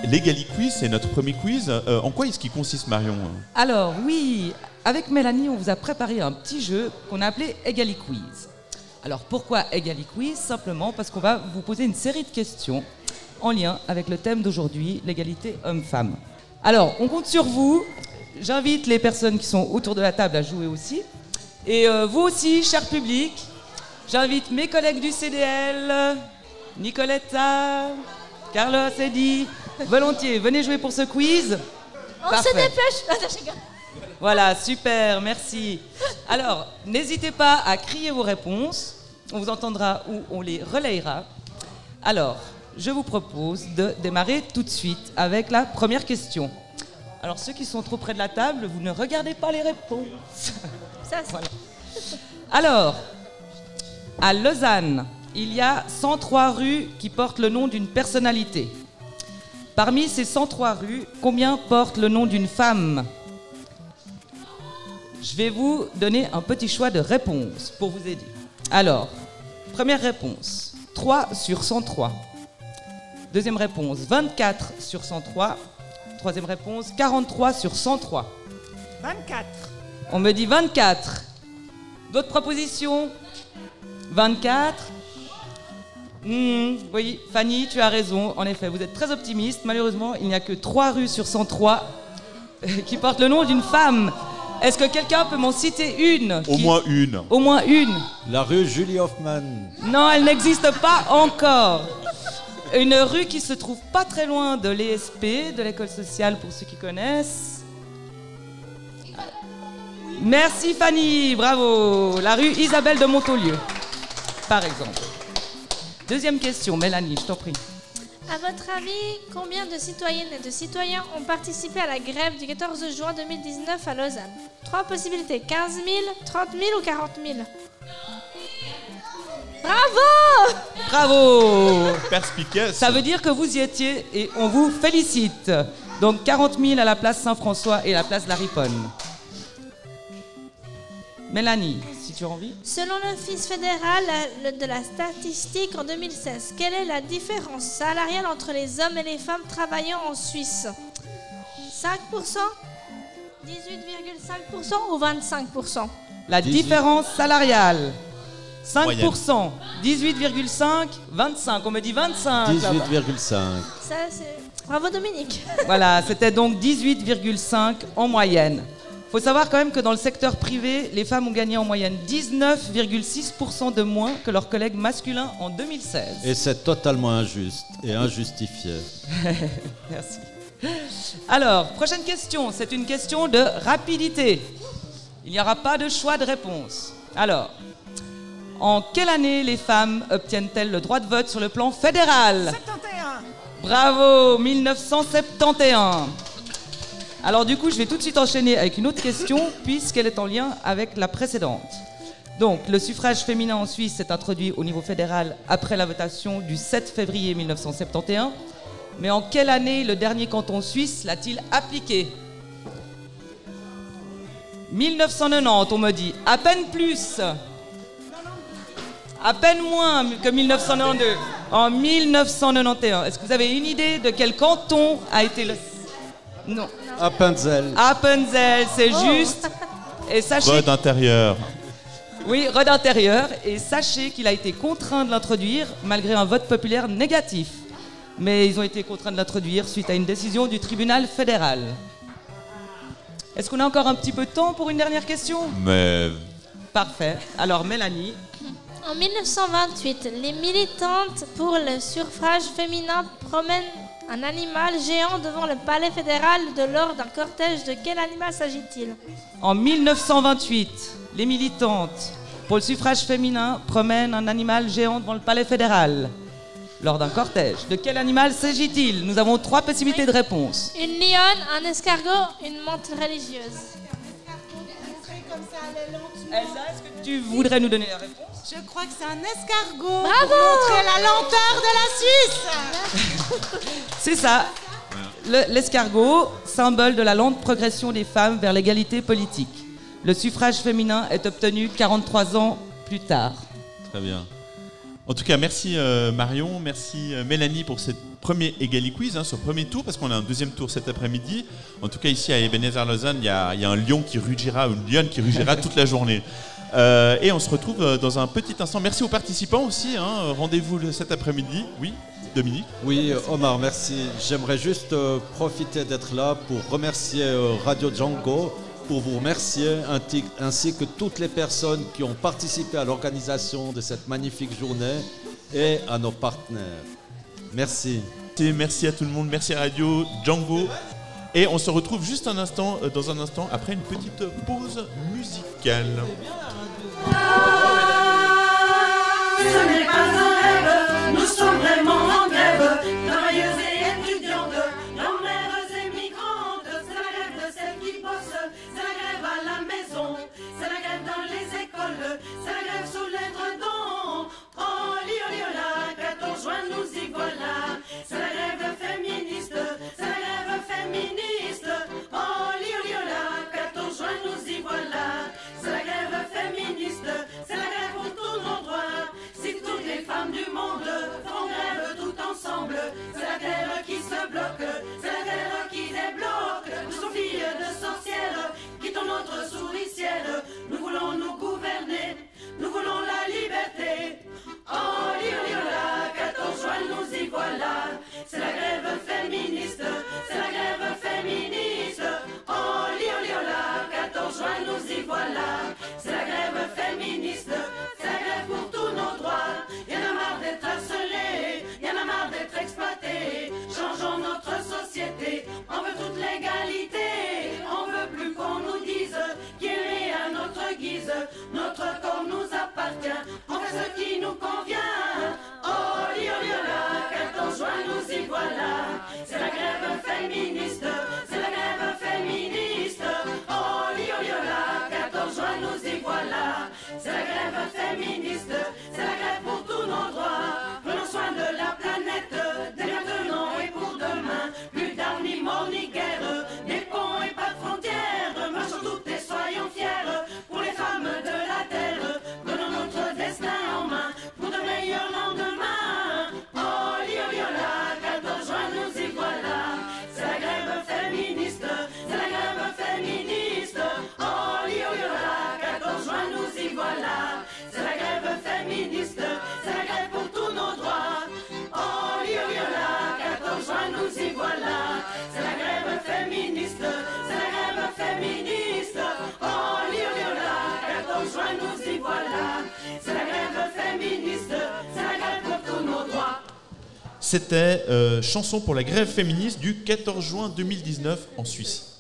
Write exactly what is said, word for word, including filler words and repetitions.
l'Egali-Quiz, c'est notre premier quiz. Euh, en quoi est-ce qu'il consiste, Marion ? Alors oui, avec Mélanie, on vous a préparé un petit jeu qu'on a appelé Egali-Quiz. Alors pourquoi Egali-Quiz ? Simplement parce qu'on va vous poser une série de questions en lien avec le thème d'aujourd'hui, l'égalité homme-femme. Alors, on compte sur vous. J'invite les personnes qui sont autour de la table à jouer aussi. Et euh, vous aussi, cher public, j'invite mes collègues du C D L, Nicoletta, Carlos, Eddy, volontiers, venez jouer pour ce quiz. On Parfait. se dépêche. Voilà, super, merci. Alors, n'hésitez pas à crier vos réponses. On vous entendra ou on les relayera. Alors, je vous propose de démarrer tout de suite avec la première question. Alors, ceux qui sont trop près de la table, vous ne regardez pas les réponses. Ça, c'est... Voilà. Alors, à Lausanne, il y a cent trois rues qui portent le nom d'une personnalité. Parmi ces cent trois rues, combien portent le nom d'une femme ? Je vais vous donner un petit choix de réponse pour vous aider. Alors, première réponse, trois sur cent trois. Deuxième réponse, vingt-quatre sur cent trois. Troisième réponse, quarante-trois sur cent trois. vingt-quatre. On me dit vingt-quatre. D'autres propositions ? vingt-quatre. Mmh, oui, Fanny, tu as raison. En effet, vous êtes très optimiste. Malheureusement, il n'y a que trois rues sur cent trois qui portent le nom d'une femme. Est-ce que quelqu'un peut m'en citer une ? Au qui... moins une. Au moins une. La rue Julie Hoffman. Non, elle n'existe pas encore. Une rue qui se trouve pas très loin de l'E S P, de l'école sociale pour ceux qui connaissent. Merci Fanny, bravo. La rue Isabelle de Montaulieu, par exemple. Deuxième question, Mélanie, je t'en prie. À votre avis, combien de citoyennes et de citoyens ont participé à la grève du quatorze juin deux mille dix-neuf à Lausanne ? Trois possibilités, quinze mille, trente mille ou quarante mille ? Bravo ! Bravo. Perspicace. Ça veut dire que vous y étiez et on vous félicite. Donc quarante mille à la place Saint-François et la place de la Riponne. Mélanie, si tu as envie. Selon l'Office fédéral de la statistique en deux mille seize, quelle est la différence salariale entre les hommes et les femmes travaillant en Suisse ? cinq pour cent, dix-huit virgule cinq pour cent ou vingt-cinq pour cent ? La dix-huit. différence salariale. cinq pour cent, Moyenne. dix-huit virgule cinq, vingt-cinq. On me dit vingt-cinq. là-bas. dix-huit virgule cinq. Ça, c'est... Bravo Dominique. Voilà, c'était donc dix-huit virgule cinq en moyenne. Il faut savoir quand même que dans le secteur privé, les femmes ont gagné en moyenne dix-neuf virgule six pour cent de moins que leurs collègues masculins en deux mille seize. Et c'est totalement injuste et injustifié. Merci. Alors, prochaine question, c'est une question de rapidité. Il n'y aura pas de choix de réponse. Alors, en quelle année les femmes obtiennent-elles le droit de vote sur le plan fédéral ? soixante et un. Bravo, mille neuf cent soixante et un. Alors du coup, je vais tout de suite enchaîner avec une autre question, puisqu'elle est en lien avec la précédente. Donc, le suffrage féminin en Suisse s'est introduit au niveau fédéral après la votation du sept février mille neuf cent soixante et un. Mais en quelle année le dernier canton suisse l'a-t-il appliqué ? mille neuf cent quatre-vingt-dix, on me dit. À peine plus. À peine moins que mille neuf cent quatre-vingt-douze. En mille neuf cent quatre-vingt-onze. Est-ce que vous avez une idée de quel canton a été le... Non. Appenzell. Appenzell, c'est Oh. juste. Et sachez... Code intérieur. Oui, Rode intérieur. Et sachez qu'il a été contraint de l'introduire malgré un vote populaire négatif. Mais ils ont été contraints de l'introduire suite à une décision du tribunal fédéral. Est-ce qu'on a encore un petit peu de temps pour une dernière question ? Mais Parfait. Alors, Mélanie. En mille neuf cent vingt-huit, les militantes pour le suffrage féminin promènent un animal géant devant le palais fédéral de lors d'un cortège. De quel animal s'agit-il ? En mille neuf cent vingt-huit, les militantes pour le suffrage féminin promènent un animal géant devant le palais fédéral lors d'un cortège. De quel animal s'agit-il ? Nous avons trois possibilités de réponse. Une lionne, un escargot, une menthe religieuse. Elsa, est-ce que tu voudrais nous donner la réponse ? Je crois que c'est un escargot. Bravo. Pour montrer la lenteur de la Suisse. C'est ça. Le- l'escargot, symbole de la lente progression des femmes vers l'égalité politique. Le suffrage féminin est obtenu quarante-trois ans plus tard. très bien. En tout cas, merci euh, Marion, merci euh, Mélanie pour cette premier Egali Quiz, hein, ce premier tour, parce qu'on a un deuxième tour cet après-midi. En tout cas, ici à Ebenezer Lausanne, il y, a, il y a un lion qui rugira, ou une lionne qui rugira toute la journée. Euh, et on se retrouve dans un petit instant. Merci aux participants aussi. Hein. Rendez-vous le, cet après-midi. Oui, Dominique. Oui, Omar, merci. J'aimerais juste euh, profiter d'être là pour remercier euh, Radio Django, pour vous remercier, ainsi que toutes les personnes qui ont participé à l'organisation de cette magnifique journée et à nos partenaires. Merci. Merci à tout le monde. Merci à Radio Django. Et on se retrouve juste un instant, euh, dans un instant, après une petite pause musicale. Ce n'est pas un rêve, nous sommes vraiment en grève, travailleuses et étudiantes, grand-mères et migrantes. C'est la grève de celles qui bossent, c'est la grève à la maison, c'est la grève dans les écoles, c'est la grève sous les dredons. Oh, liola, quatorze juin, nous y voilà. C'est la grève féministe, c'est la grève féministe. Oh, liola, quatorze juin, nous y voilà. C'est la grève féministe, c'est la grève pour tous nos droits. Si toutes les femmes du monde font grève tout ensemble, c'est la grève qui se bloque, c'est la grève qui débloque. Nous sommes filles de sorcières, quittons notre souricière. Nous voulons nous gouverner, nous voulons la liberté. Oh, liola, quatorze juin, nous y voilà. C'est la grève féministe, c'est la grève féministe. Oh, liola, quatorze juin, nous y voilà. C'est la grève féministe, c'est la grève pour tous nos droits. Y'en a marre d'être harcelés, y'en a marre d'être exploités. Changeons notre société, on veut toute l'égalité. On veut plus qu'on nous dise qu'il est à notre guise. Notre corps nous appartient, on fait ce qui nous convient. Oh, liola, quatorze juin, nous y voilà. C'est la grève féministe, c'est la grève féministe. Oh, liola, quatorze juin, nous y voilà. C'est la grève féministe, c'est la grève pour tous nos droits. Prenons soin de la planète, dès maintenant et pour demain. Plus d'armes, ni mort, ni guerre, des ponts et pas de frontières. Marchons toutes et soyons fiers pour les femmes de la terre. Prenons notre destin en main pour de meilleurs lendemains. Oh, liola, quatorze juin, nous y voilà. C'est la grève féministe, c'est la grève féministe. Oh, liola, quatorze juin, nous y voilà. C'est la grève féministe, c'est la grève pour tous nos droits. Oh, liola, quatorze juin, nous y voilà. C'est la grève féministe, c'est la grève féministe. Oh, liola, quatorze juin, nous y voilà. C'est la grève féministe, c'est la grève pour tous nos droits. C'était euh, Chanson pour la grève féministe du quatorze juin deux mille dix-neuf en Suisse.